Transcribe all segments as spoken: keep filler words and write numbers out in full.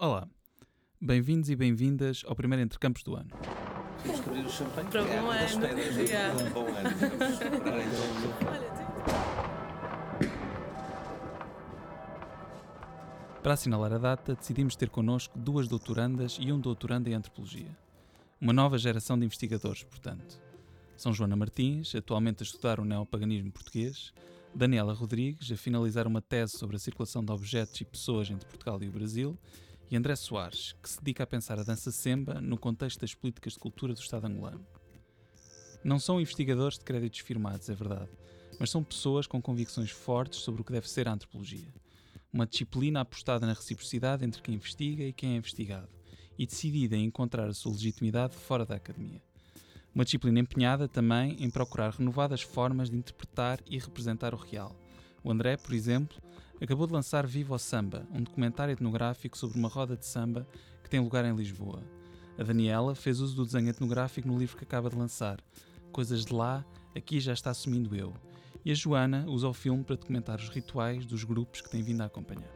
Olá, bem-vindos e bem-vindas ao primeiro Intercampos do ano. Temos que abrir o champanhe para um das ano. pedras Yeah. de um bom ano. Vamos preparar então. Para assinalar a data, decidimos ter connosco duas doutorandas e um doutorando em Antropologia. Uma nova geração de investigadores, portanto. São Joana Martins, atualmente a estudar o neopaganismo português, Daniela Rodrigues, a finalizar uma tese sobre a circulação de objetos e pessoas entre Portugal e o Brasil, e André Soares, que se dedica a pensar a dança semba no contexto das políticas de cultura do Estado angolano. Não são investigadores de créditos firmados, é verdade, mas são pessoas com convicções fortes sobre o que deve ser a antropologia. Uma disciplina apostada na reciprocidade entre quem investiga e quem é investigado, e decidida em encontrar a sua legitimidade fora da academia. Uma disciplina empenhada também em procurar renovadas formas de interpretar e representar o real. O André, por exemplo, acabou de lançar Viva o Samba, um documentário etnográfico sobre uma roda de samba que tem lugar em Lisboa. A Daniela fez uso do desenho etnográfico no livro que acaba de lançar, Coisas de Lá, Aqui Já Está Assumindo Eu. E a Joana usa o filme para documentar os rituais dos grupos que tem vindo a acompanhar.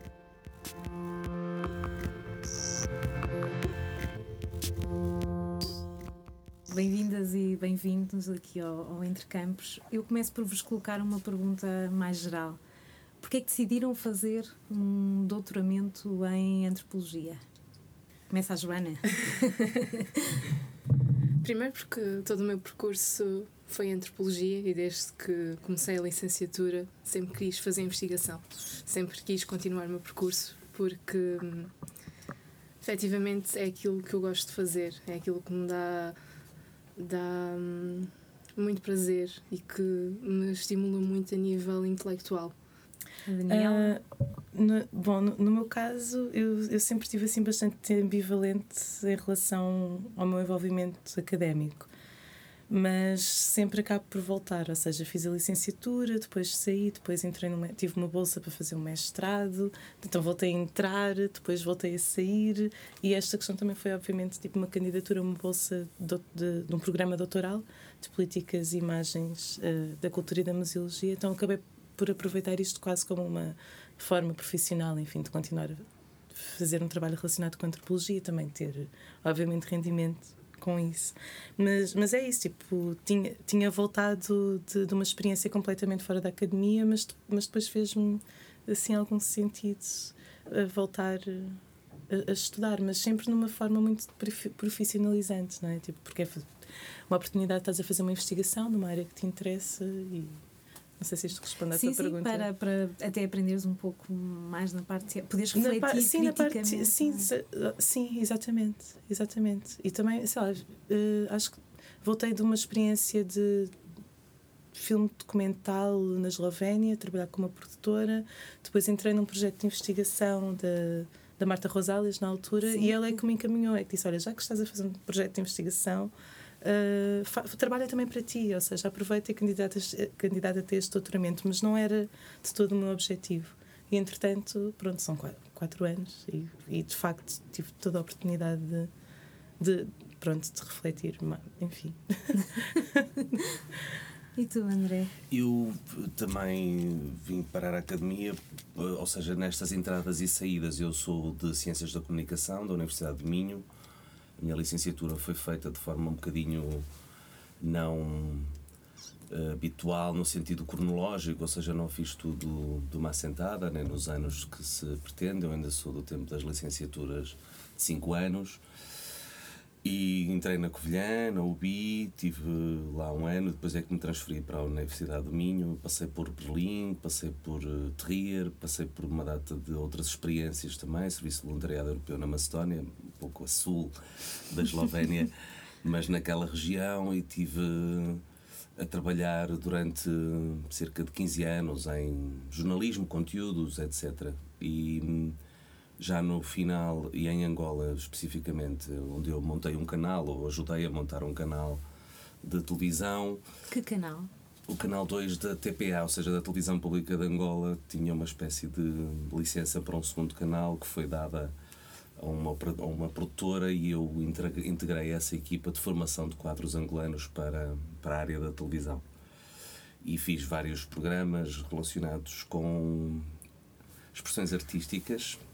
Bem-vindas e bem-vindos aqui ao, ao Intercampos. Eu começo por vos colocar uma pergunta mais geral. Porquê é que decidiram fazer um doutoramento em Antropologia? Começa a Joana. Primeiro porque todo o meu percurso foi em Antropologia e desde que comecei a licenciatura sempre quis fazer investigação. Sempre quis continuar o meu percurso porque hum, efetivamente é aquilo que eu gosto de fazer, é aquilo que me dá... dá hum, muito prazer e que me estimula muito a nível intelectual. Daniela? Uh, no, bom, no, no meu caso eu, eu sempre estive assim bastante ambivalente em relação ao meu envolvimento académico, mas sempre acabo por voltar, ou seja, fiz a licenciatura, depois saí, depois entrei numa, tive uma bolsa para fazer um mestrado, então voltei a entrar, depois voltei a sair, e esta questão também foi obviamente tipo uma candidatura a uma bolsa de, de, de um programa doutoral de políticas e imagens uh, da cultura e da museologia, então acabei por aproveitar isto quase como uma forma profissional, enfim, de continuar a fazer um trabalho relacionado com a antropologia e também ter, obviamente, rendimento com isso. Mas, mas é isso, tipo, tinha, tinha voltado de, de uma experiência completamente fora da academia, mas, mas depois fez-me, assim, algum sentido a voltar a, a estudar, mas sempre numa forma muito profissionalizante, não é? Tipo, porque é uma oportunidade, estás a fazer uma investigação numa área que te interessa e... Não sei se isto responde à sim, tua sim, pergunta. Para, para até aprenderes um pouco mais na parte... Poderes refletir na, sim, na parte, sim, é? sim, exatamente, exatamente. E também, sei lá, uh, acho que voltei de uma experiência de filme documental na Eslovénia, trabalhar com uma produtora, depois entrei num projeto de investigação da, da Marta Rosales na altura, sim. E ela é que me encaminhou, é que disse, olha, já que estás a fazer um projeto de investigação, Uh, fa- trabalha também para ti, ou seja, aproveita e candidata-te a este doutoramento, mas não era de todo o meu objetivo. E entretanto, pronto, são quatro, quatro anos e, e de facto tive toda a oportunidade de, de, pronto, de refletir, enfim. E tu, André? Eu também vim parar a academia, ou seja, nestas entradas e saídas. Eu sou de Ciências da Comunicação da Universidade de Minho. A minha licenciatura foi feita de forma um bocadinho não uh, habitual no sentido cronológico, ou seja, não fiz tudo de uma assentada, nem nos anos que se pretende. Eu ainda sou do tempo das licenciaturas de cinco anos e entrei na Covilhã, na U B I, tive lá um ano, depois é que me transferi para a Universidade do Minho, passei por Berlim, passei por uh, Trier, passei por uma data de outras experiências também, Serviço de Voluntariado Europeu na Macedónia, um pouco a sul da Eslovénia, mas naquela região, e tive a trabalhar durante cerca de quinze anos em jornalismo, conteúdos, etcétera. E já no final, e em Angola especificamente, onde eu montei um canal, ou ajudei a montar um canal de televisão. Que canal? O canal dois da T P A, ou seja, da Televisão Pública de Angola, tinha uma espécie de licença para um segundo canal que foi dada a uma, a uma produtora, e eu integrei essa equipa de formação de quadros angolanos para, para a área da televisão. E fiz vários programas relacionados com expressões artísticas,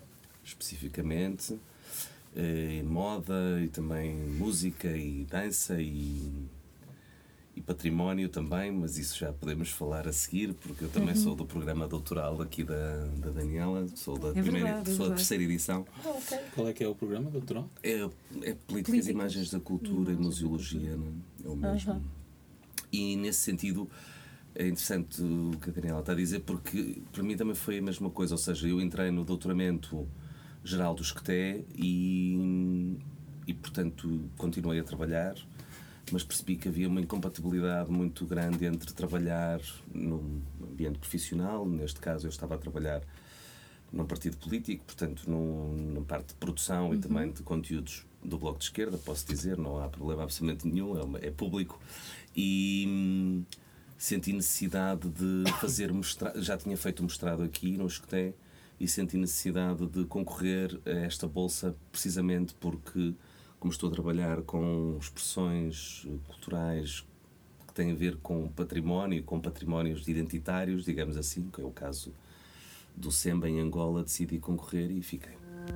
especificamente, em moda e também música e dança e, e património também, mas isso já podemos falar a seguir, porque eu também uhum. sou do programa doutoral aqui da, da Daniela, sou da, é primeira, verdade, sou é da terceira edição. Oh, okay. Qual é que é o programa doutoral? É, é Políticas e Imagens da Cultura Imagem. e Museologia, não é? É o mesmo. Uhum. E nesse sentido é interessante o que a Daniela está a dizer, porque para mim também foi a mesma coisa, ou seja, eu entrei no doutoramento geral do Esqueté e, e portanto continuei a trabalhar, mas percebi que havia uma incompatibilidade muito grande entre trabalhar num ambiente profissional, neste caso eu estava a trabalhar num partido político, portanto num, numa parte de produção uhum. e também de conteúdos do Bloco de Esquerda, posso dizer, não há problema absolutamente nenhum, é, é público, e hum, senti necessidade de fazer mestrado, já tinha feito um mestrado aqui no Esqueté, e senti necessidade de concorrer a esta bolsa precisamente porque, como estou a trabalhar com expressões culturais que têm a ver com património, com patrimónios identitários, digamos assim, que é o caso do Semba em Angola, decidi concorrer e fiquei.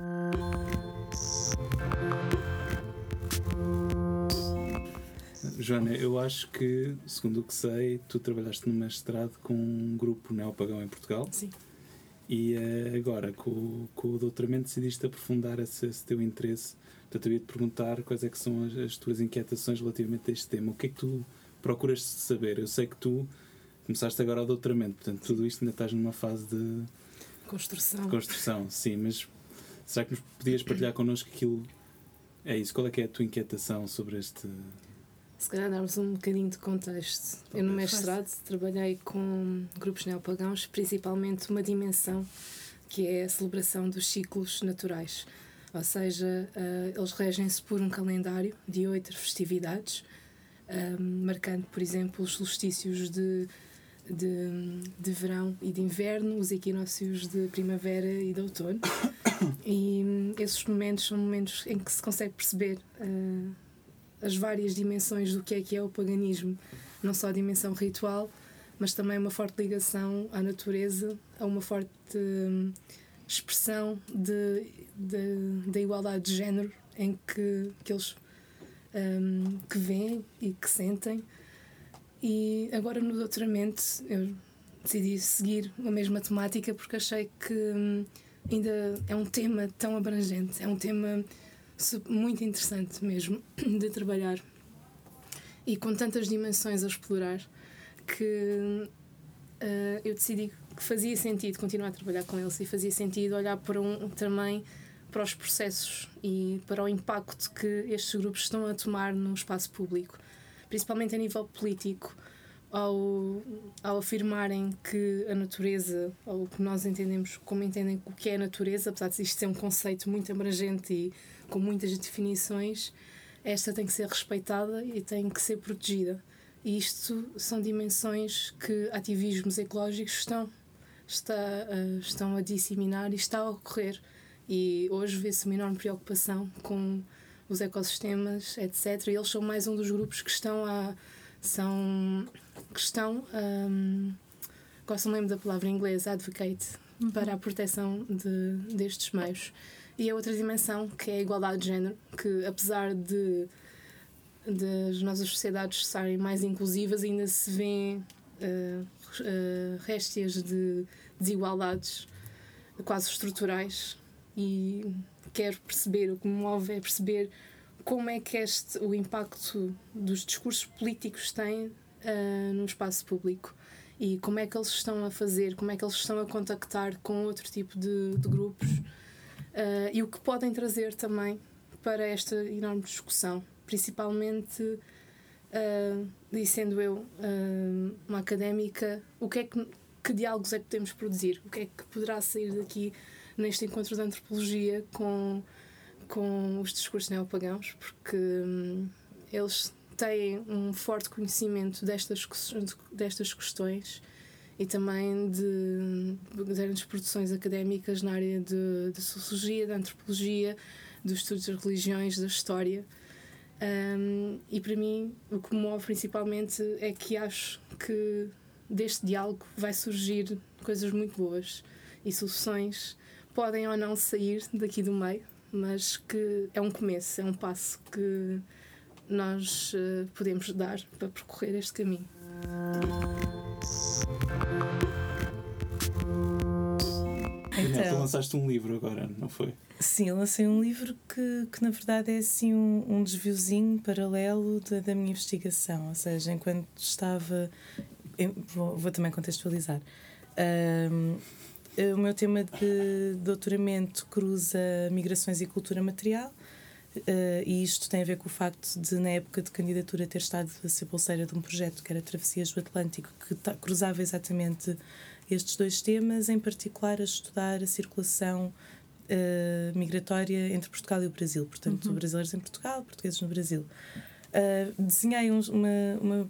Joana, eu acho que, segundo o que sei, tu trabalhaste no mestrado com um grupo neopagão em Portugal. Sim. E uh, agora, com, com o doutoramento, decidiste aprofundar esse, esse teu interesse. Portanto, eu ia te perguntar quais é que são as, as tuas inquietações relativamente a este tema. O que é que tu procuras saber? Eu sei que tu começaste agora o doutoramento, portanto, tudo isto ainda estás numa fase de... Construção. Construção, sim. Mas será que nos podias partilhar connosco aquilo... É isso, qual é que é a tua inquietação sobre este... Se calhar darmos um bocadinho de contexto. Eu no mestrado trabalhei com grupos neopagãos, principalmente uma dimensão que é a celebração dos ciclos naturais. Ou seja, uh, eles regem-se por um calendário de oito festividades, uh, marcando, por exemplo, os solstícios de, de, de verão e de inverno, os equinócios de primavera e de outono. E um, esses momentos são momentos em que se consegue perceber uh, as várias dimensões do que é que é o paganismo, não só a dimensão ritual, mas também uma forte ligação à natureza, a uma forte hum, expressão de, de, da igualdade de género em que, que eles hum, que veem e que sentem. E agora no doutoramento eu decidi seguir a mesma temática porque achei que hum, ainda é um tema tão abrangente, é um tema muito interessante mesmo de trabalhar e com tantas dimensões a explorar que uh, eu decidi que fazia sentido continuar a trabalhar com eles e fazia sentido olhar para um, também para os processos e para o impacto que estes grupos estão a tomar no espaço público, principalmente a nível político, ao, ao afirmarem que a natureza, ou o que nós entendemos como entendem o que é a natureza, apesar de isto ser um conceito muito abrangente e com muitas definições, esta tem que ser respeitada e tem que ser protegida. E isto são dimensões que ativismos ecológicos estão, está, uh, estão a disseminar e está a ocorrer. E hoje vê-se uma enorme preocupação com os ecossistemas, etcétera. E eles são mais um dos grupos que estão a... São, que estão... Um, gosto mesmo da palavra em inglês, advocate, uhum. para a proteção de, destes meios. E a outra dimensão, que é a igualdade de género, que apesar de, de as nossas sociedades estarem mais inclusivas, ainda se vêem uh, uh, réstias de desigualdades quase estruturais. E quero perceber, o que me move é perceber como é que este, o impacto dos discursos políticos tem uh, no espaço público e como é que eles estão a fazer, como é que eles estão a contactar com outro tipo de, de grupos. Uh, e o que podem trazer também para esta enorme discussão, principalmente, uh, e sendo eu uh, uma académica, o que é que, que diálogos é que podemos produzir? O que é que poderá sair daqui neste encontro de antropologia com, com os discursos neopagãos? Porque um, eles têm um forte conhecimento destas, destas questões e também de, de grandes produções académicas na área de, de sociologia, da antropologia, dos estudos das religiões, da história. Um, e para mim, o que me move principalmente é que acho que deste diálogo vai surgir coisas muito boas e soluções podem ou não sair daqui do meio, mas que é um começo, é um passo que nós uh, podemos dar para percorrer este caminho. Então, tu lançaste um livro agora, não foi? Sim, eu lancei um livro que, que na verdade é assim um, um desviozinho paralelo da, da minha investigação, ou seja, enquanto estava... Vou, vou também contextualizar. Um, o meu tema de doutoramento cruza migrações e cultura material, uh, e isto tem a ver com o facto de, na época de candidatura, ter estado a ser bolseira de um projeto que era Travessias do Atlântico, que ta, cruzava exatamente estes dois temas, em particular a estudar a circulação uh, migratória entre Portugal e o Brasil, portanto, uhum. brasileiros em Portugal, portugueses no Brasil. Uh, desenhei um, uma, uma,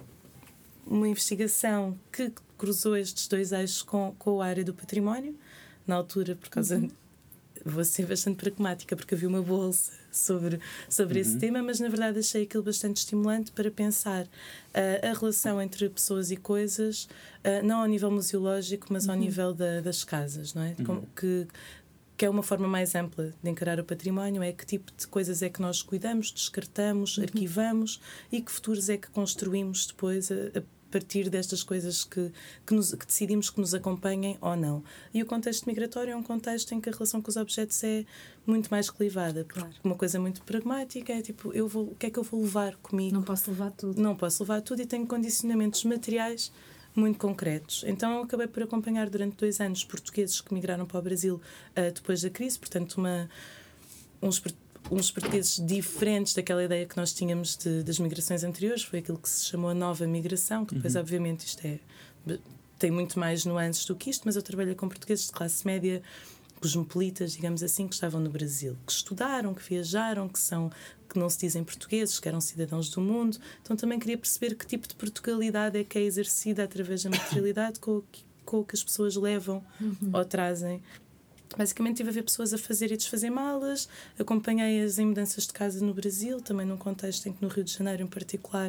uma investigação que cruzou estes dois eixos com, com a área do património, na altura, por causa... Uhum. Vou ser bastante pragmática, porque havia uma bolsa sobre, sobre uhum. esse tema, mas na verdade achei aquilo bastante estimulante para pensar uh, a relação entre pessoas e coisas, uh, não ao nível museológico, mas ao uhum. nível da, das casas, não é? Uhum. Que, que é uma forma mais ampla de encarar o património, é que tipo de coisas é que nós cuidamos, descartamos, uhum. arquivamos, e que futuros é que construímos depois a, a a partir destas coisas que, que, nos, que decidimos que nos acompanhem ou não. E o contexto migratório é um contexto em que a relação com os objetos é muito mais clivada. Claro. Uma coisa muito pragmática é tipo, eu vou, o que é que eu vou levar comigo? Não posso levar tudo. Não posso levar tudo e tenho condicionamentos materiais muito concretos. Então eu acabei por acompanhar durante dois anos portugueses que migraram para o Brasil uh, depois da crise, portanto uma, uns uns portugueses diferentes daquela ideia que nós tínhamos de, das migrações anteriores. Foi aquilo que se chamou a nova migração, que depois, uhum. obviamente, isto é, tem muito mais nuances do que isto, mas eu trabalhei com portugueses de classe média, cosmopolitas, digamos assim, que estavam no Brasil, que estudaram, que viajaram, que, são, que não se dizem portugueses, que eram cidadãos do mundo. Então também queria perceber que tipo de Portugalidade é que é exercida através da materialidade com o que, com o que as pessoas levam uhum. ou trazem. Basicamente estive a ver pessoas a fazer e desfazer malas, acompanhei-as em mudanças de casa no Brasil, também num contexto em que no Rio de Janeiro em particular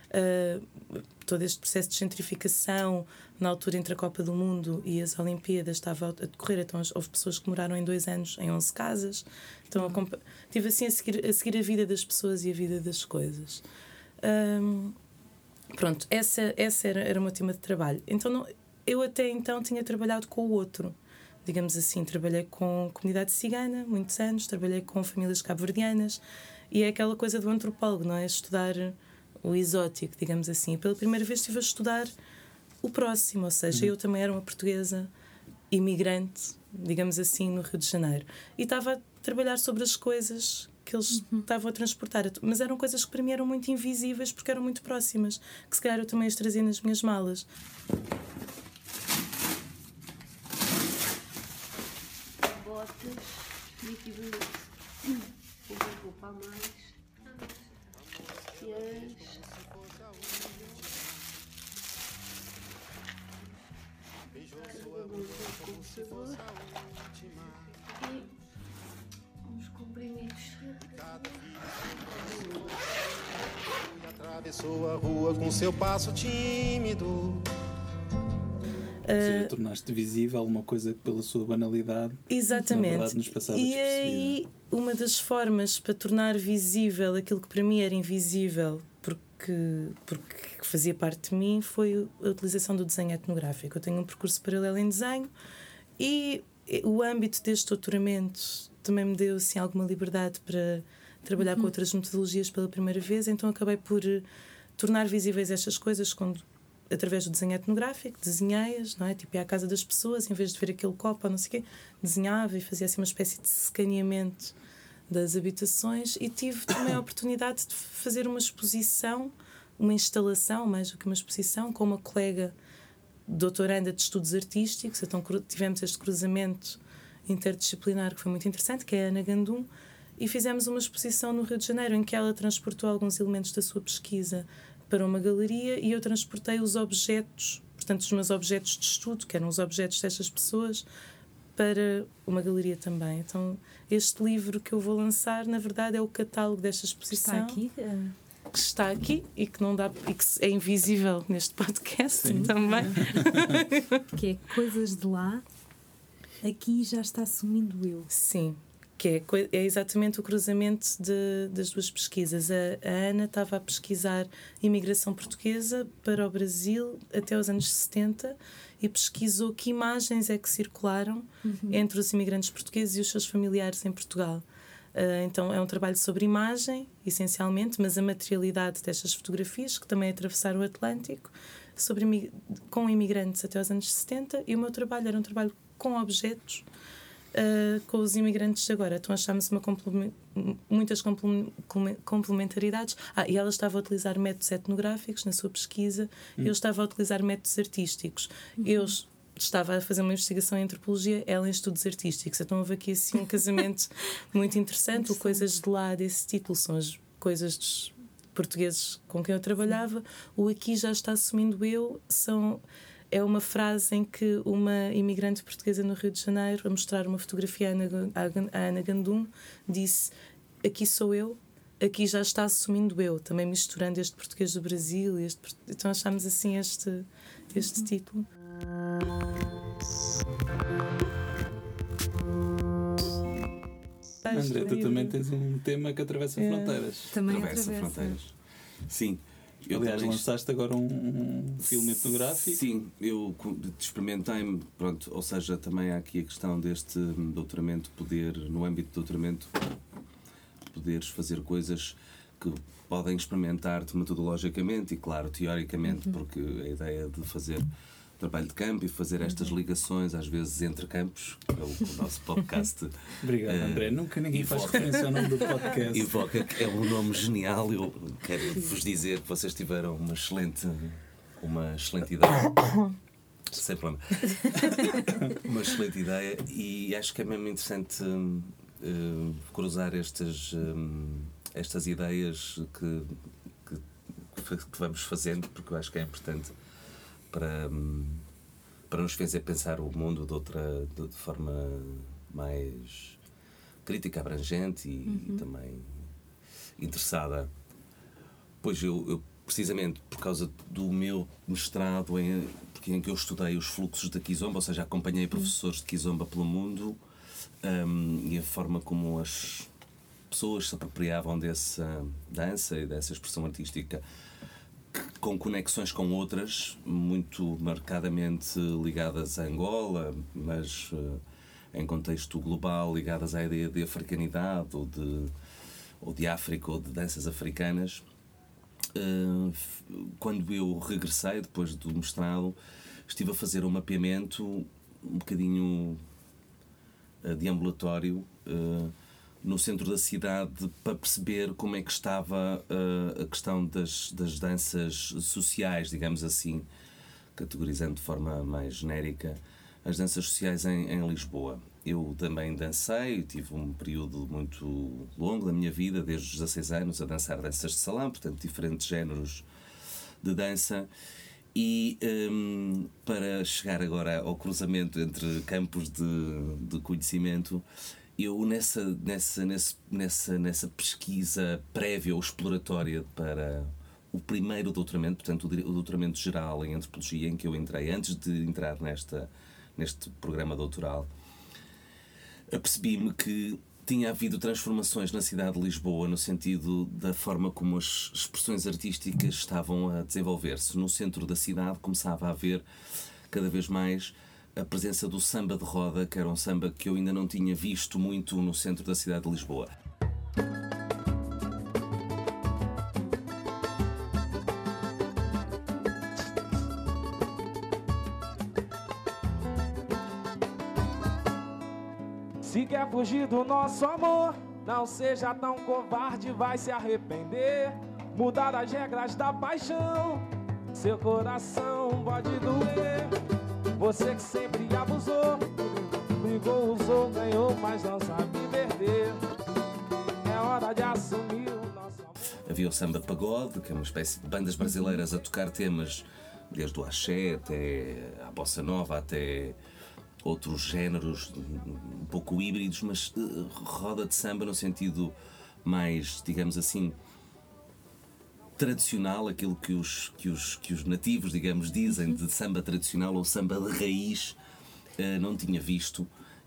uh, todo este processo de gentrificação na altura entre a Copa do Mundo e as Olimpíadas estava a decorrer, então houve pessoas que moraram em dois anos em onze casas, então uhum. estive assim a seguir, a seguir a vida das pessoas e a vida das coisas. Um, pronto, essa, essa era, era o meu tema de trabalho. Então não, eu até então tinha trabalhado com o outro. Digamos assim, trabalhei com comunidade cigana muitos anos, trabalhei com famílias cabo-verdianas, e é aquela coisa do antropólogo, não é? Estudar o exótico, digamos assim. E pela primeira vez estive a estudar o próximo, ou seja, uhum. eu também era uma portuguesa imigrante, digamos assim, no Rio de Janeiro. E estava a trabalhar sobre as coisas que eles uhum. estavam a transportar, mas eram coisas que para mim eram muito invisíveis porque eram muito próximas, que se calhar eu também as trazia nas minhas malas. E aqui do uma roupa a mais e as e uns comprimidos. E atravessou a rua com seu passo tímido. Ou seja, tornaste visível uma coisa que pela sua banalidade exatamente. Na verdade nos passava e aí uma das formas para tornar visível aquilo que para mim era invisível porque, porque fazia parte de mim foi a utilização do desenho etnográfico. Eu tenho um percurso paralelo em desenho e o âmbito deste doutoramento também me deu assim, alguma liberdade para trabalhar uhum. com outras metodologias pela primeira vez, então acabei por tornar visíveis estas coisas quando através do desenho etnográfico, desenhei-as, não é? Tipo, ia à casa das pessoas, em vez de ver aquele copo ou não sei o quê, desenhava e fazia assim uma espécie de escaneamento das habitações, e tive também a oportunidade de fazer uma exposição, uma instalação, mais do que uma exposição, com uma colega doutoranda de estudos artísticos. Então tivemos este cruzamento interdisciplinar que foi muito interessante, que é a Ana Gandum, e fizemos uma exposição no Rio de Janeiro em que ela transportou alguns elementos da sua pesquisa para uma galeria e eu transportei os objetos, portanto os meus objetos de estudo, que eram os objetos destas pessoas, para uma galeria também. Então este livro que eu vou lançar, na verdade, é o catálogo desta exposição. Está aqui? Que está aqui e que não dá, e que é invisível neste podcast. Sim. Também. Que é Coisas de Lá. aqui já está assumindo eu. Sim, que é, coi- é exatamente o cruzamento de, das duas pesquisas. A, a Ana estava a pesquisar imigração portuguesa para o Brasil até os anos setenta e pesquisou que imagens é que circularam entre os imigrantes portugueses e os seus familiares em Portugal. Uh, então é um trabalho sobre imagem, essencialmente, mas a materialidade destas fotografias, que também atravessaram o Atlântico, sobre, imi- com imigrantes até aos anos setenta, e o meu trabalho era um trabalho com objetos, uh, com os imigrantes de agora. Então achámos uma complemen- muitas complemen- complementaridades. Ah, e ela estava a utilizar métodos etnográficos na sua pesquisa, hum. eu estava a utilizar métodos artísticos. Uhum. Eu estava a fazer uma investigação em antropologia, ela em estudos artísticos. Então houve aqui assim um casamento muito interessante. O Coisas de Lá desse título são as coisas dos portugueses com quem eu trabalhava. O Aqui Já Está Assumindo Eu são, é uma frase em que uma imigrante portuguesa no Rio de Janeiro, a mostrar uma fotografia à Ana, à Ana Gandum, disse: aqui sou eu, aqui já está assumindo eu, também misturando este português do Brasil. Este, então achámos assim este, este uhum. título. André, tu também tens um tema que atravessa é. fronteiras. Também atravessa, atravessa fronteiras. Sim. Eu Aliás, lançaste agora um, um filme etnográfico. Sim, eu experimentei-me, pronto, ou seja, também há aqui a questão deste doutoramento, poder, no âmbito do doutoramento, poderes fazer coisas que podem experimentar-te metodologicamente e, claro, teoricamente, uhum. porque a ideia de fazer trabalho de campo e fazer estas ligações, às vezes, entre campos, que é o, o nosso podcast. Obrigado, uh, André. Nunca ninguém evoca, faz referência ao nome do podcast. Evoca, que é um nome genial. Eu quero vos dizer que vocês tiveram uma excelente, uma excelente ideia. Sem problema. Uma excelente ideia e acho que é mesmo interessante uh, cruzar estas, um, estas ideias que, que, que vamos fazendo, porque eu acho que é importante para, para nos fazer pensar o mundo de outra de, de forma mais crítica, abrangente e, uhum. e também interessada. Pois eu, eu, precisamente por causa do meu mestrado em, em que eu estudei os fluxos da Kizomba, ou seja, acompanhei professores de Kizomba pelo mundo um, e a forma como as pessoas se apropriavam dessa dança e dessa expressão artística, com conexões com outras, muito marcadamente ligadas a Angola, mas uh, em contexto global, ligadas à ideia de africanidade, ou de, ou de África, ou de danças africanas. Uh, quando eu regressei, depois do mestrado, estive a fazer um mapeamento um bocadinho uh, deambulatório, uh, no centro da cidade, para perceber como é que estava uh, a questão das, das danças sociais, digamos assim, categorizando de forma mais genérica, as danças sociais em, em Lisboa. Eu também dancei, tive um período muito longo da minha vida, desde os dezasseis anos, a dançar danças de salão, portanto, diferentes géneros de dança. E um, para chegar agora ao cruzamento entre campos de, de conhecimento, eu nessa, nessa, nessa, nessa, nessa pesquisa prévia ou exploratória para o primeiro doutoramento, portanto o doutoramento geral em antropologia em que eu entrei, antes de entrar nesta, neste programa doutoral, apercebi-me que tinha havido transformações na cidade de Lisboa no sentido da forma como as expressões artísticas estavam a desenvolver-se. No centro da cidade começava a haver cada vez mais a presença do samba de roda, que era um samba que eu ainda não tinha visto muito no centro da cidade de Lisboa. Se quer fugir do nosso amor, não seja tão covarde, vai se arrepender. Mudar as regras da paixão, seu coração pode doer. Você que sempre abusou, brigou, usou, ganhou, mas não sabe perder. É hora de assumir o nosso amor. Havia o samba pagode, que é uma espécie de bandas brasileiras a tocar temas desde o axé até a bossa nova, até outros géneros um pouco híbridos, mas uh, roda de samba no sentido mais, digamos assim, tradicional, aquilo que os, que os, que os nativos, digamos, dizem de samba tradicional ou samba de raiz, uh, não tinha visto.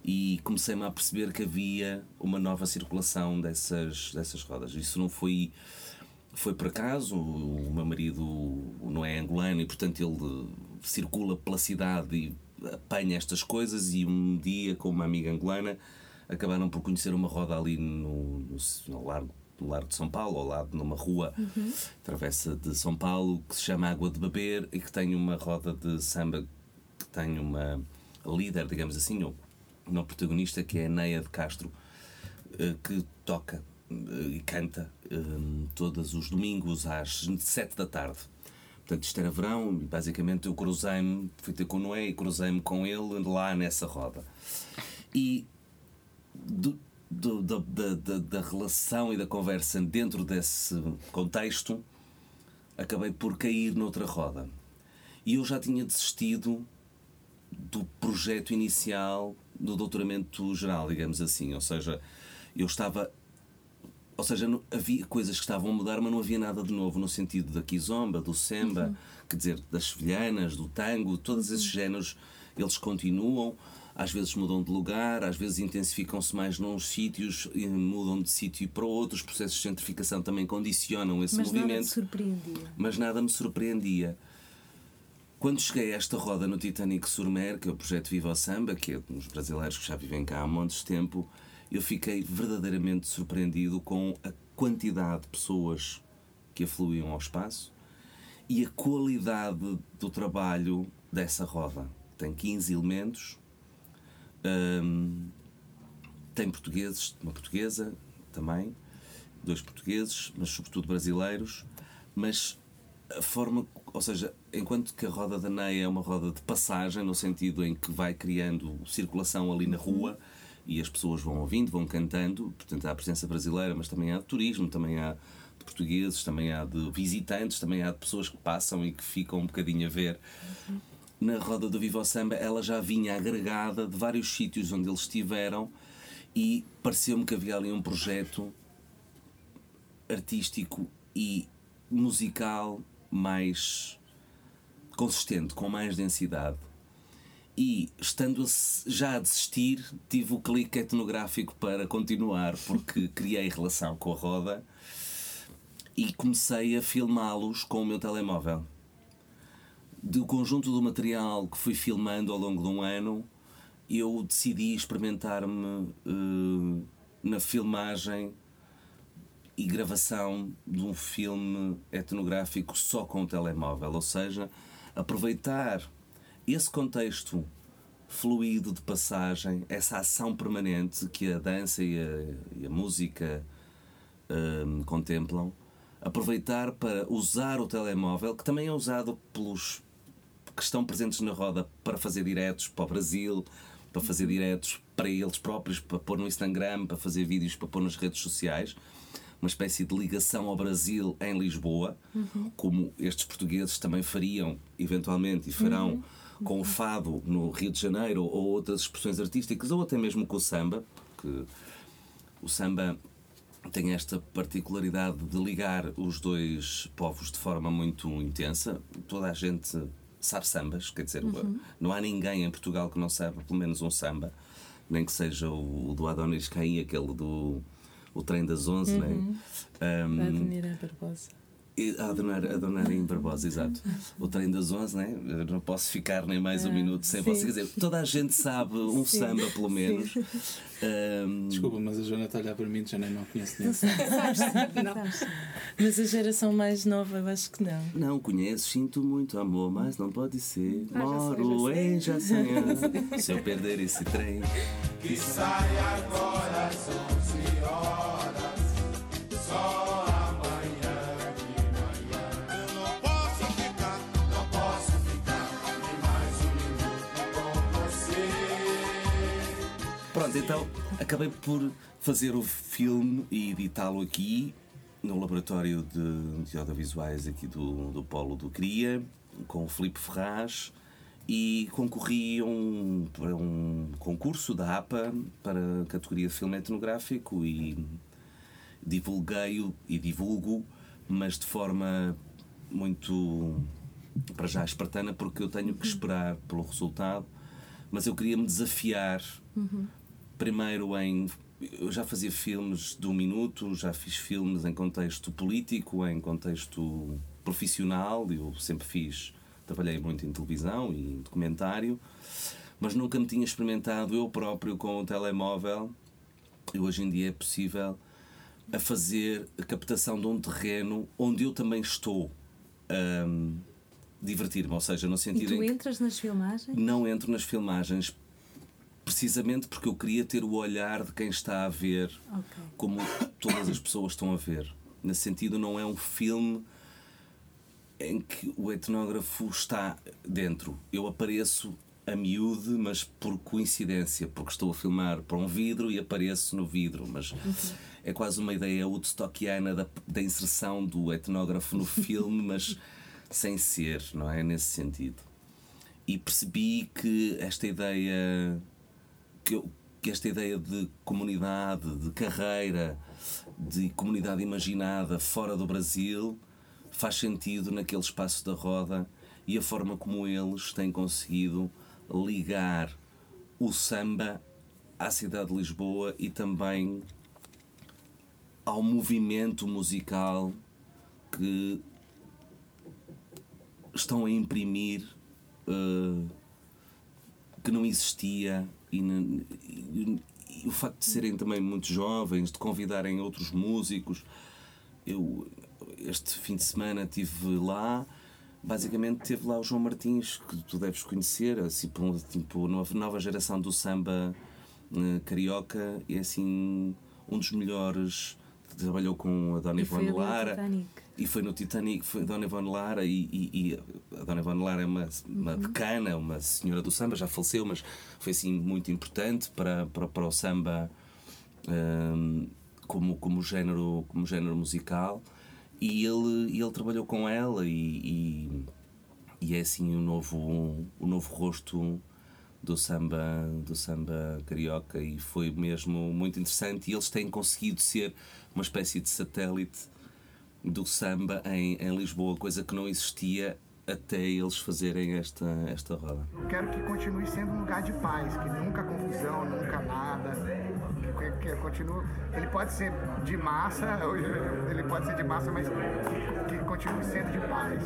e comecei-me a perceber que havia uma nova circulação dessas, dessas rodas. Isso não foi, foi por acaso. O meu marido não é angolano e, portanto, ele circula pela cidade e apanha estas coisas, e um dia, com uma amiga angolana, acabaram por conhecer uma roda ali no, no, no largo no Largo de São Paulo, ao lado, numa rua, uhum. travessa de São Paulo, que se chama Água de Beber, e que tem uma roda de samba, que tem uma líder, digamos assim, ou uma protagonista, que é a Neia de Castro, que toca e canta todos os domingos às sete da tarde. Portanto, isto era verão, e basicamente eu cruzei-me, fui ter com o Noé e cruzei-me com ele lá nessa roda. E do, Do, da, da, da relação e da conversa dentro desse contexto, acabei por cair noutra roda. E eu já tinha desistido do projeto inicial do doutoramento geral, digamos assim. Ou seja, eu estava... Ou seja, não, havia coisas que estavam a mudar, mas não havia nada de novo, no sentido da kizomba, do semba, uhum. quer dizer, das sevilhanas, do tango, todos esses géneros, eles continuam. Às vezes mudam de lugar, às vezes intensificam-se mais nos sítios, e mudam de sítio para outros. Os processos de gentrificação também condicionam esse Mas movimento. Nada te surpreendia. Mas nada me surpreendia. Quando cheguei a esta roda no Titanic Surmer, que é o projeto Viva o Samba, que é dos brasileiros que já vivem cá há montes de tempo, eu fiquei verdadeiramente surpreendido com a quantidade de pessoas que afluíam ao espaço e a qualidade do trabalho dessa roda. Tem quinze elementos. Um, tem portugueses, uma portuguesa também, dois portugueses, mas sobretudo brasileiros. Mas a forma, ou seja, enquanto que a roda da Neia é uma roda de passagem, no sentido em que vai criando circulação ali na rua e as pessoas vão ouvindo, vão cantando, portanto há a presença brasileira, mas também há de turismo, também há de portugueses, também há de visitantes, também há de pessoas que passam e que ficam um bocadinho a ver. Uhum. Na roda do Viva o Samba, ela já vinha agregada de vários sítios onde eles estiveram, e pareceu-me que havia ali um projeto artístico e musical mais consistente, com mais densidade. E, estando já a desistir, tive o clique etnográfico para continuar, porque criei relação com a roda e comecei a filmá-los com o meu telemóvel. Do conjunto do material que fui filmando ao longo de um ano, eu decidi experimentar-me uh, na filmagem e gravação de um filme etnográfico só com o telemóvel. Ou seja, aproveitar esse contexto fluido de passagem, essa ação permanente que a dança e a, e a música uh, contemplam, aproveitar para usar o telemóvel, que também é usado pelos que estão presentes na roda, para fazer diretos para o Brasil, para fazer diretos para eles próprios, para pôr no Instagram, para fazer vídeos para pôr nas redes sociais. Uma espécie de ligação ao Brasil em Lisboa, uhum. como estes portugueses também fariam, eventualmente, e farão uhum. com o fado no Rio de Janeiro, ou outras expressões artísticas, ou até mesmo com o samba, porque o samba tem esta particularidade de ligar os dois povos de forma muito intensa. Toda a gente sabe sambas, quer dizer, uhum. não há ninguém em Portugal que não saiba pelo menos um samba, nem que seja o, o do Adonis Caim, aquele do o Trem das Onze, uhum. né? Um, a Avenida Barbosa. A Dona em Barbosa, exato. O Trem das Onze, né? Eu não posso ficar nem mais um ah, minuto sem você. Quer dizer, toda a gente sabe um sim. samba, pelo menos. Um... Desculpa, mas a Joana está a olhar para mim, já nem não conheço nenhum. Não. Mas a geração mais nova, eu acho que não. Não conheço, sinto muito amor, mas não pode ser. Ah, Moro em Jaçanã, se eu perder esse trem. Que sai agora às onze horas, só. Pronto, então acabei por fazer o filme e editá-lo aqui no laboratório de, de audiovisuais aqui do, do Polo do Cria, com o Filipe Ferraz, e concorri a um, para um concurso da A P A para a categoria de filme etnográfico e divulguei-o e divulgo, mas de forma muito, para já, espartana, porque eu tenho que esperar pelo resultado. Mas eu queria me desafiar, uhum. primeiro em... Eu já fazia filmes de um minuto, já fiz filmes em contexto político, em contexto profissional. Eu sempre fiz, trabalhei muito em televisão e em documentário, mas nunca me tinha experimentado eu próprio com o telemóvel. E hoje em dia é possível a fazer a captação de um terreno onde eu também estou a um, divertir-me, ou seja, no sentido em que... E tu entras nas filmagens? Não entro nas filmagens, precisamente porque eu queria ter o olhar de quem está a ver, okay. como todas as pessoas estão a ver. Nesse sentido, não é um filme em que o etnógrafo está dentro. Eu apareço a miúde, mas por coincidência, porque estou a filmar para um vidro e apareço no vidro, mas uhum. é quase uma ideia woodstockiana da, da inserção do etnógrafo no filme, mas sem ser, não é? Nesse sentido. E percebi que esta ideia... Que, eu, que esta ideia de comunidade, de carreira, de comunidade imaginada fora do Brasil faz sentido naquele espaço da roda e a forma como eles têm conseguido ligar o samba à cidade de Lisboa e também ao movimento musical que estão a imprimir, uh, que não existia. E, e, e o facto de serem também muito jovens, de convidarem outros músicos. Eu este fim de semana estive lá, basicamente teve lá o João Martins, que tu deves conhecer, assim, tipo, nova geração do samba uh, carioca, e assim um dos melhores. Trabalhou com a Dona Ivone Lara e foi no Titanic, foi a Dona Ivone Lara e, e, e a Dona Ivone Lara é uma, uma uhum. decana, uma senhora do samba, já faleceu, mas foi assim muito importante para, para, para o samba um, como, como, género, como género musical, e ele, ele trabalhou com ela e, e, e é assim o novo, um, o novo rosto do samba, do samba carioca, e foi mesmo muito interessante, e eles têm conseguido ser uma espécie de satélite do samba em, em Lisboa, coisa que não existia até eles fazerem esta, esta roda. Eu quero que continue sendo um lugar de paz, que nunca confusão, nunca nada, que, que, que continue, ele pode ser de massa, ele pode ser de massa, mas que, que continue sendo de paz.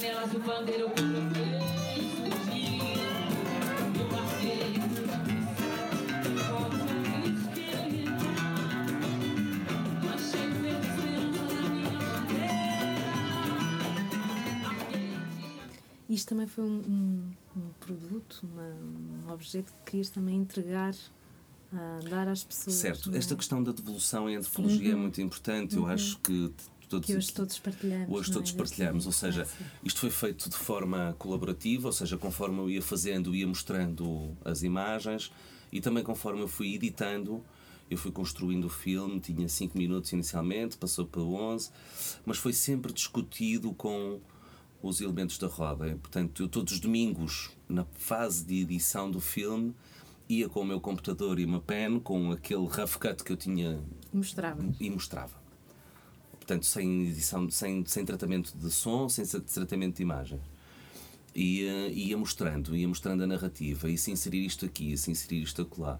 Isto também foi um, um, um produto, uma, um objeto que querias também entregar, a dar às pessoas. Certo, não? Esta questão da devolução em antropologia uhum. é muito importante. Eu uhum. acho que todos, que hoje todos partilhamos. Hoje todos é? partilhamos, ou seja, isto foi feito de forma colaborativa, ou seja, conforme eu ia fazendo, ia mostrando as imagens, e também conforme eu fui editando, eu fui construindo o filme. Tinha cinco minutos inicialmente, passou para onze, mas foi sempre discutido com os elementos da roda. Portanto, eu todos os domingos, na fase de edição do filme, ia com o meu computador e uma pen, com aquele rough cut que eu tinha, e mostrava. E mostrava. Portanto, sem edição, sem, sem tratamento de som, sem tratamento de imagem. E uh, ia mostrando, ia mostrando a narrativa, e se inserir isto aqui, e se inserir isto acolá.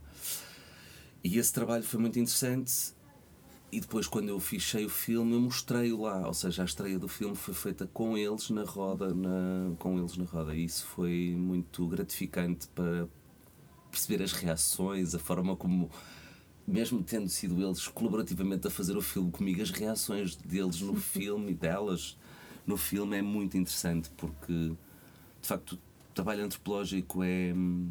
E esse trabalho foi muito interessante. E depois, quando eu fichei o filme, eu mostrei-o lá, ou seja, a estreia do filme foi feita com eles na roda, na, com eles na roda, e isso foi muito gratificante para perceber as reações, a forma como, mesmo tendo sido eles colaborativamente a fazer o filme comigo, as reações deles no filme e delas no filme é muito interessante, porque de facto o trabalho antropológico é,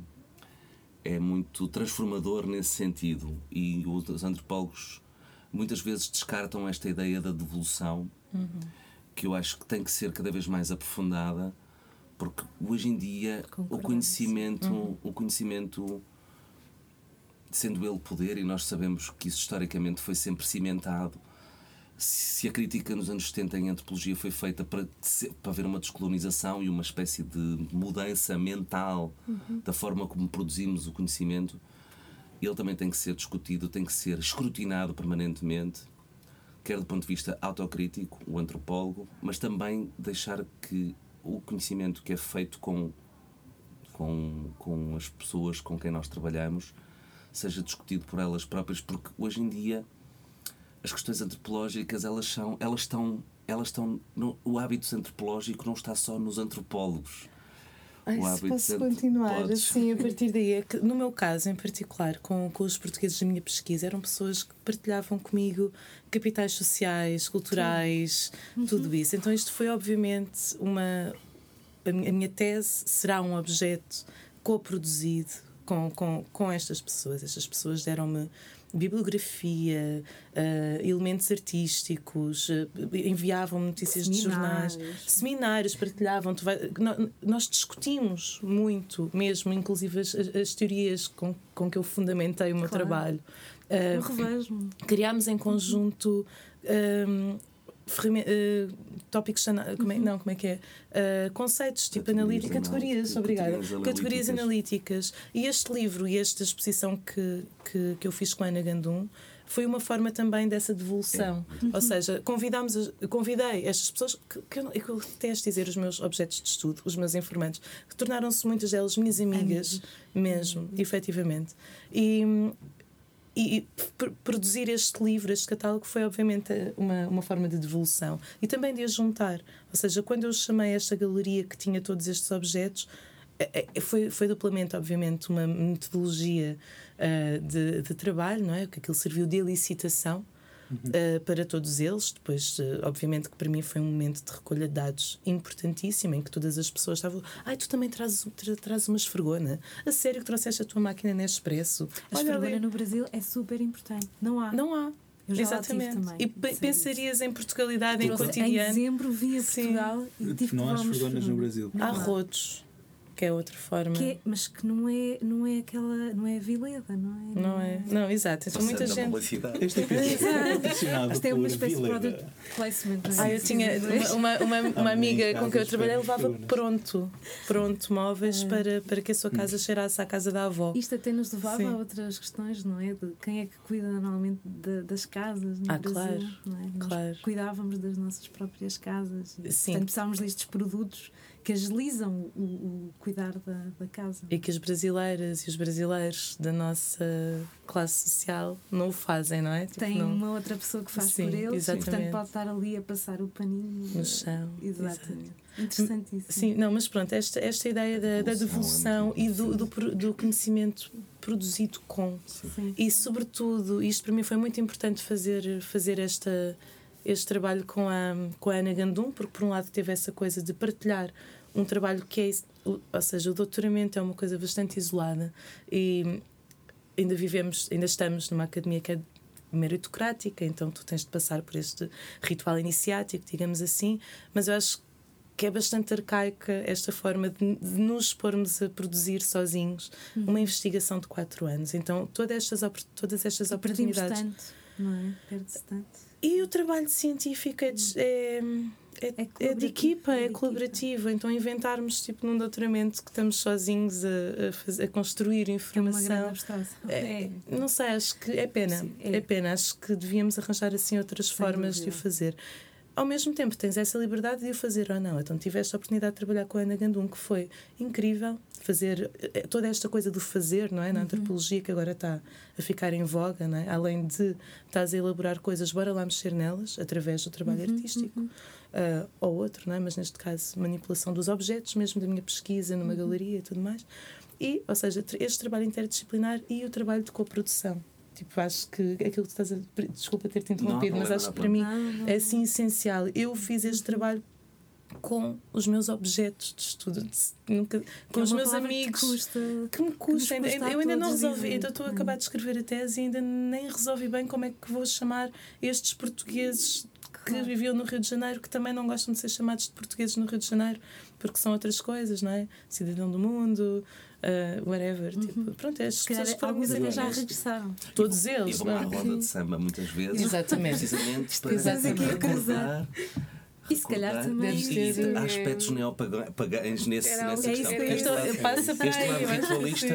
é muito transformador nesse sentido, e os antropólogos muitas vezes descartam esta ideia da devolução, uhum. que eu acho que tem que ser cada vez mais aprofundada, porque hoje em dia o conhecimento, uhum. o conhecimento, sendo ele poder, e nós sabemos que isso historicamente foi sempre cimentado. Se a crítica nos anos setenta em antropologia foi feita para, para haver uma descolonização e uma espécie de mudança mental uhum. da forma como produzimos o conhecimento, ele também tem que ser discutido, tem que ser escrutinado permanentemente, quer do ponto de vista autocrítico, o antropólogo, mas também deixar que o conhecimento que é feito com, com, com as pessoas com quem nós trabalhamos seja discutido por elas próprias, porque hoje em dia as questões antropológicas elas são, elas estão, elas estão no, o hábito antropológico não está só nos antropólogos. Ai, se posso continuar Podes. assim a partir daí, é que no meu caso em particular com, com os portugueses da minha pesquisa eram pessoas que partilhavam comigo capitais sociais, culturais, uhum. tudo isso. Então isto foi obviamente uma a minha, a minha tese será um objeto coproduzido com, com, com estas pessoas. Estas pessoas deram-me bibliografia, uh, elementos artísticos, uh, enviavam notícias Seminários. de jornais, seminários, partilhavam. Tu vai, no, nós discutimos muito, mesmo, inclusive as, as teorias com, com que eu fundamentei o meu claro. trabalho. Uh, eu revejo-me. Criámos em conjunto. Um, Uh, tópicos, como é, não, como é que é? Uh, conceitos tipo analítica, categorias, obrigada. Categorias, categorias analíticas. E este livro e esta exposição que, que, que eu fiz com a Ana Gandum foi uma forma também dessa devolução. É. Ou seja, convidámos, convidei estas pessoas que, que eu, eu detesto dizer os meus objetos de estudo, os meus informantes, que tornaram-se muitas delas minhas amigas, mesmo, uhum. efetivamente. E. E produzir este livro, este catálogo, foi obviamente uma, uma forma de devolução e também de a juntar. Ou seja, quando eu chamei esta galeria que tinha todos estes objetos, foi, foi duplamente, obviamente, uma metodologia uh, de, de trabalho, não é? Que aquilo serviu de elicitação. Uhum. Uh, para todos eles. Depois, uh, obviamente que para mim foi um momento de recolha de dados importantíssimo, em que todas as pessoas estavam: ai, tu também trazes, tra, trazes uma esfregona? A sério que trouxeste a tua máquina Nespresso? A esfregona no Brasil é super importante. Não há. Não há. Eu já exatamente. Também, e p- pensarias em Portugalidade, em cotidiano. Em dezembro vim a Portugal Sim. e tive não que há esfregonas no Brasil. Há rodos. Que é outra forma. Que é, mas que não é, não é aquela. Não é a Vileda, não é? Não é? Não, exato. Então, muita gente. Este episódio é patrocinado Isto é uma espécie Vileda. de product placement. Não é? Ah, eu tinha uma, uma, uma, uma amiga com quem eu trabalhei, levava pronto, pronto móveis é. para, para que a sua casa cheirasse à casa da avó. Isto até nos levava Sim. a outras questões, não é? De quem é que cuida normalmente de, das casas no ah, Brasil, claro, não é? Nós claro. cuidávamos das nossas próprias casas. E, Sim. Portanto, precisávamos destes produtos que agilizam o, o cuidar da, da casa. E que as brasileiras e os brasileiros da nossa classe social não o fazem, não é? Tipo, Tem não... uma outra pessoa que faz Sim, por eles, exatamente. E, portanto pode estar ali a passar o paninho no chão. Exatamente. Interessantíssimo. Sim, não, mas pronto, esta, esta ideia da, da devolução é e do, do, do conhecimento produzido com. Sim. E sobretudo, isto para mim foi muito importante fazer, fazer esta, este trabalho com a, com a Ana Gandum, porque por um lado teve essa coisa de partilhar um trabalho que é, ou seja, o doutoramento é uma coisa bastante isolada e ainda vivemos, ainda estamos numa academia que é meritocrática, então tu tens de passar por este ritual iniciático, digamos assim, mas eu acho que é bastante arcaica esta forma de, de nos pormos a produzir sozinhos uhum. uma investigação de quatro anos. Então todas estas, todas estas oportunidades... Perdemos tanto, não é? Perde-se tanto. E o trabalho científico é... De, é É, é, é de equipa, é, é de colaborativo. Então, inventarmos, tipo, num doutoramento que estamos sozinhos a, a, fazer, a construir informação. É é, não sei, acho que é pena. Sim, é. é pena. Acho que devíamos arranjar assim outras Sem formas dúvida. de o fazer. Ao mesmo tempo, tens essa liberdade de o fazer ou não. Então, tiveste a oportunidade de trabalhar com a Ana Gandum, que foi incrível. Fazer toda esta coisa do fazer, não é? Na uhum. antropologia, que agora está a ficar em voga, não é? Além de estás a elaborar coisas, bora lá mexer nelas através do trabalho uhum. artístico. Uhum. Uh, ou outro, não é? Mas neste caso manipulação dos objetos, mesmo da minha pesquisa numa uhum. galeria e tudo mais. E, ou seja, este trabalho interdisciplinar e o trabalho de coprodução. Tipo, acho que aquilo que tu estás a... Desculpa ter-te interrompido, não, mas acho que para mim não, não. é assim essencial. Eu fiz este trabalho com os meus objetos de estudo, nunca, com é os meus amigos que, custa, que me custa, que ainda, eu ainda não resolvi, ainda estou a acabar de escrever a tese e ainda nem resolvi bem como é que vou chamar estes portugueses que claro. viviam no Rio de Janeiro, que também não gostam de ser chamados de portugueses no Rio de Janeiro, porque são outras coisas, não é? Cidadão do mundo, uh, whatever. Uhum. Tipo, pronto, estas que pessoas foram alguns até já regressaram. Todos eles. E vão à roda de samba muitas vezes. Exatamente. Precisamente para Exatamente. recordar. E se calhar também há aspectos neopagães nesse, Era, nessa é questão. Isso, este passa para este lado ritualista.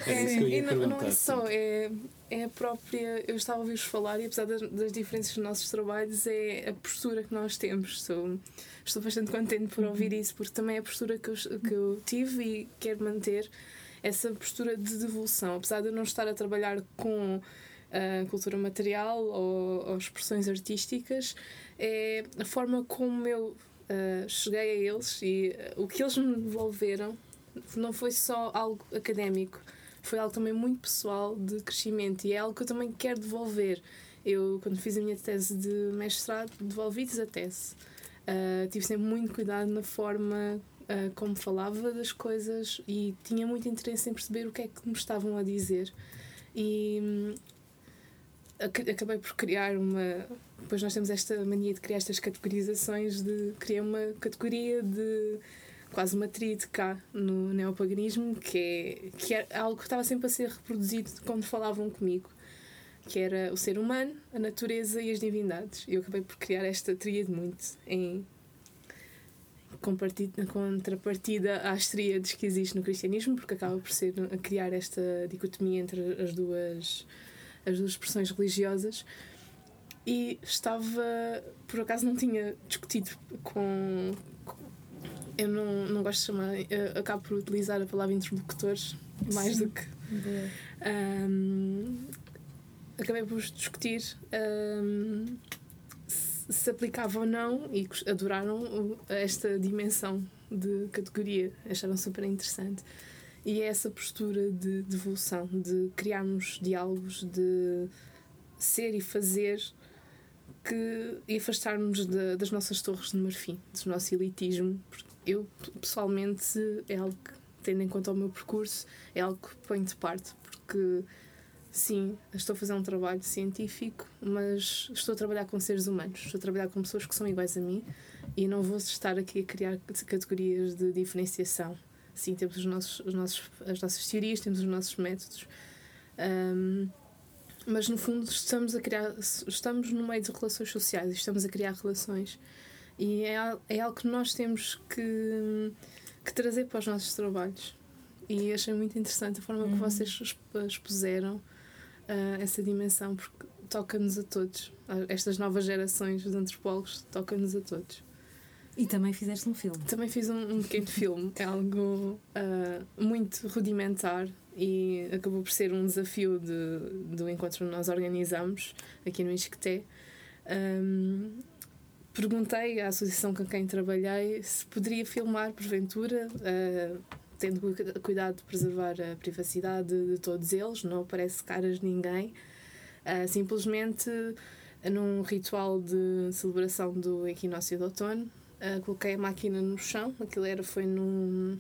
É, não, não é só, é, é a própria. Eu estava a ouvir-vos falar e, apesar das, das diferenças nos nossos trabalhos, é a postura que nós temos. Estou, estou bastante contente por ouvir isso, porque também é a postura que eu, que eu tive e quero manter. essa postura de devolução. Apesar de eu não estar a trabalhar com a cultura material ou, ou expressões artísticas, é a forma como eu uh, cheguei a eles e uh, o que eles me devolveram não foi só algo académico, foi algo também muito pessoal de crescimento, e é algo que eu também quero devolver. Eu, quando fiz a minha tese de mestrado, devolvi-lhes a tese. Uh, tive sempre muito cuidado na forma uh, como falava das coisas e tinha muito interesse em perceber o que é que me estavam a dizer. E hum, acabei por criar uma... Depois nós temos esta mania de criar estas categorizações, de criar uma categoria de quase uma tríade cá no neopaganismo, que é, que é algo que estava sempre a ser reproduzido quando falavam comigo, que era o ser humano, a natureza e as divindades. Eu acabei por criar esta tríade muito em contrapartida às tríades que existem no cristianismo, porque acaba por ser a criar esta dicotomia entre as duas, as duas expressões religiosas. E estava, por acaso não tinha discutido com... Eu não, não gosto de chamar, eu acabo por utilizar a palavra interlocutores mais Sim. do que... Um, acabei por discutir um, se, se aplicava ou não, e adoraram esta dimensão de categoria, acharam super interessante. E é essa postura de devolução, de criarmos diálogos, de ser e fazer, que, e afastarmos de, das nossas torres de marfim, do nosso elitismo. Eu, pessoalmente, é algo que, tendo em conta o meu percurso, é algo que ponho de parte, porque sim, estou a fazer um trabalho científico, mas estou a trabalhar com seres humanos, estou a trabalhar com pessoas que são iguais a mim, e não vou estar aqui a criar categorias de diferenciação. Sim, temos os nossos, os nossos, as nossas teorias, temos os nossos métodos, um, mas no fundo estamos a criar, estamos no meio de relações sociais, estamos a criar relações, e é, é algo que nós temos que, que trazer para os nossos trabalhos. E achei muito interessante a forma uhum. que vocês expuseram Uh, essa dimensão, porque toca-nos a todos. Estas novas gerações de antropólogos toca-nos a todos. E também fizeste um filme. Também fiz um, um pequeno filme. É algo uh, muito rudimentar e acabou por ser um desafio de, do encontro que nós organizamos aqui no Isqueté. Um, perguntei à associação com quem trabalhei se poderia filmar, porventura, uh, tendo cuidado de preservar a privacidade de todos eles, não aparece caras de ninguém. Uh, simplesmente, num ritual de celebração do equinócio de outono, uh, coloquei a máquina no chão. Aquilo era, foi num,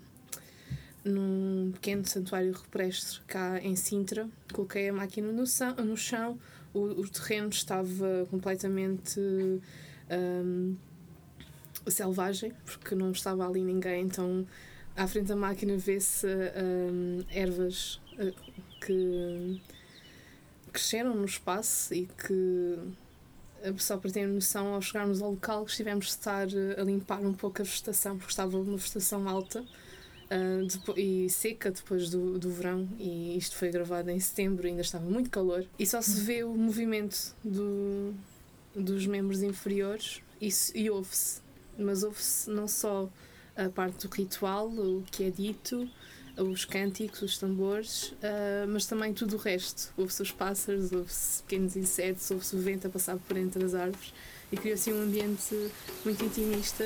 num pequeno santuário rupestre cá em Sintra. Coloquei a máquina no, no chão, o, o terreno estava completamente um, selvagem, porque não estava ali ninguém, então à frente da máquina vê-se um, ervas uh, que cresceram no espaço e que, só para terem noção, ao chegarmos ao local estivemos de estar a limpar um pouco a vegetação, porque estava uma vegetação alta uh, depois, e seca depois do, do verão, e isto foi gravado em setembro, ainda estava muito calor, e só se vê o movimento do, dos membros inferiores e, e ouve-se, mas ouve-se não só a parte do ritual, o que é dito, os cânticos, os tambores, uh, mas também tudo o resto. Ouve-se os pássaros, ouve-se pequenos insetos, ouve-se o vento a passar por entre as árvores, e criou assim um ambiente muito intimista.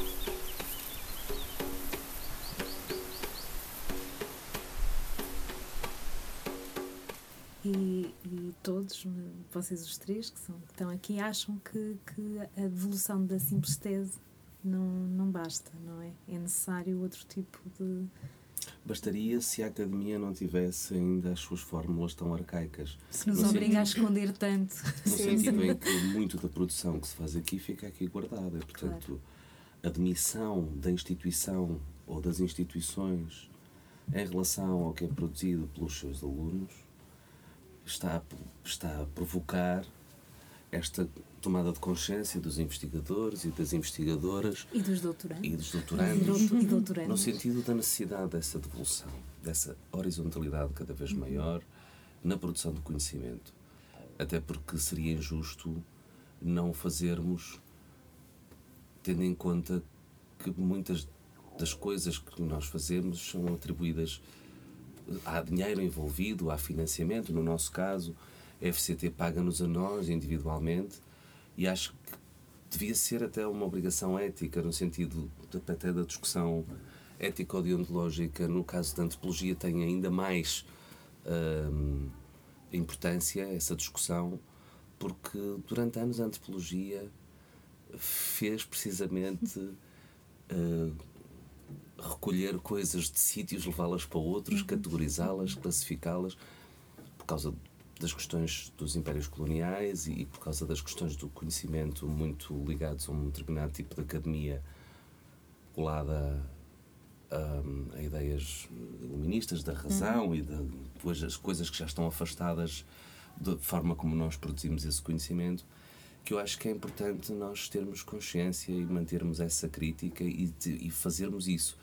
E, e todos, vocês os três que, são, que estão aqui, acham que, que a devolução da simplestese não, não basta, não é? É necessário outro tipo de... Bastaria se a academia não tivesse ainda as suas fórmulas tão arcaicas. Se nos obriga a esconder tanto. No sentido em que muito da produção que se faz aqui fica aqui guardada. E, portanto, claro, a demissão da instituição ou das instituições em relação ao que é produzido pelos seus alunos está a, está a provocar esta tomada de consciência dos investigadores e das investigadoras e dos doutorandos, e dos doutorandos, e doutorandos. No sentido da necessidade dessa devolução, dessa horizontalidade cada vez maior na produção de conhecimento. Até porque seria injusto não fazermos, tendo em conta que muitas das coisas que nós fazemos são atribuídas há dinheiro envolvido, há financiamento. No nosso caso, a F C T paga-nos a nós individualmente, e acho que devia ser até uma obrigação ética, no sentido de, até da discussão ético-deontológica. No caso da antropologia tem ainda mais hum, importância essa discussão, porque durante anos a antropologia fez precisamente uh, recolher coisas de sítios, levá-las para outros, categorizá-las, classificá-las, por causa das questões dos impérios coloniais e, e por causa das questões do conhecimento muito ligados a um determinado tipo de academia colada a, a ideias iluministas da razão uhum. e de depois as coisas que já estão afastadas da forma como nós produzimos esse conhecimento, que eu acho que é importante nós termos consciência e mantermos essa crítica e, de, e fazermos isso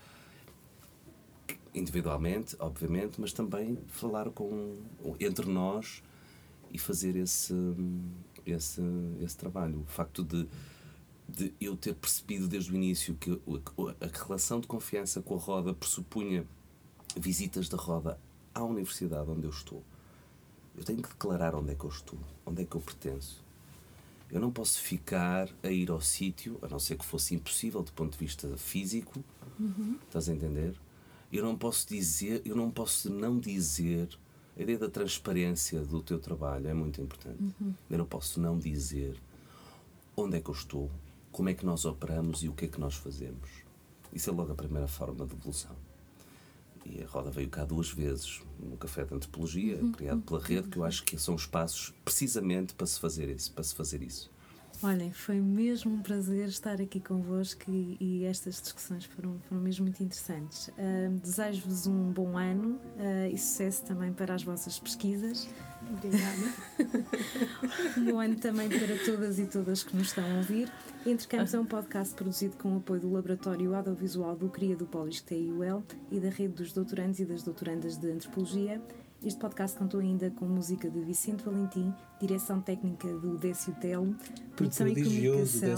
individualmente, obviamente, mas também falar com, entre nós e fazer esse, esse, esse trabalho. O facto de, de eu ter percebido desde o início que a, a relação de confiança com a Roda pressupunha visitas da Roda à universidade onde eu estou. Eu tenho que declarar onde é que eu estou, onde é que eu pertenço. Eu não posso ficar a ir ao sítio, a não ser que fosse impossível do ponto de vista físico. Uhum. Estás a entender? Eu não posso dizer, eu não posso não dizer. A ideia da transparência do teu trabalho é muito importante. Uhum. Eu não posso não dizer onde é que eu estou, como é que nós operamos e o que é que nós fazemos. Isso é logo a primeira forma de evolução. E a Roda veio cá duas vezes, no Café de Antropologia, uhum. criado pela Rede, que eu acho que são espaços precisamente para se fazer isso. Para se fazer isso. Olhem, foi mesmo um prazer estar aqui convosco e, e estas discussões foram, foram mesmo muito interessantes. Uh, desejo-vos um bom ano uh, e sucesso também para as vossas pesquisas. Obrigada. Um bom ano também para todas e todas que nos estão a ouvir. Entre Campos é um podcast produzido com o apoio do Laboratório Audiovisual do CRIA do Polis T I U L e da Rede dos Doutorandos e das Doutorandas de Antropologia. Este podcast contou ainda com música de Vicente Valentim, direção técnica do Décio Telo, produção e comunicação,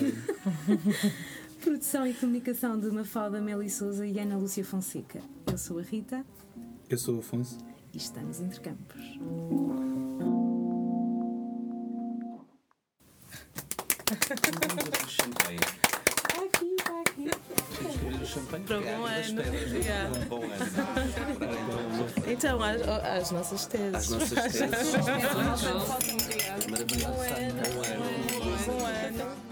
produção e comunicação de Mafalda Meli Souza e Ana Lúcia Fonseca. Eu sou a Rita. Eu sou o Afonso. E estamos entre campos. Está aqui, está aqui. Para um bom ano. Obrigada. Bom ano. Então, às, às nossas teses. Às nossas teses. Obrigada. Maravilhoso. Bom ano. Bom ano.